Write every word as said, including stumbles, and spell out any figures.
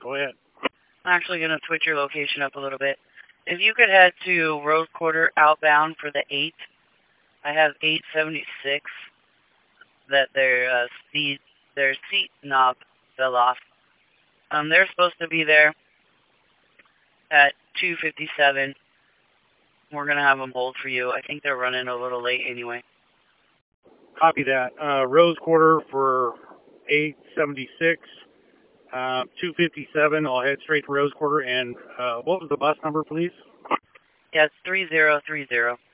Go ahead. I'm actually going to switch your location up a little bit. If you could head to Rose Quarter outbound for the eight, I have eight seventy-six that their uh, seat, their seat knob fell off. Um, they're supposed to be there at two fifty-seven. We're going to have them hold for you. I think they're running a little late anyway. Copy that. Uh, Rose Quarter for eight seventy-six, uh, two fifty-seven. I'll head straight to Rose Quarter. And uh, what was the bus number, please? Yeah, it's three zero three zero.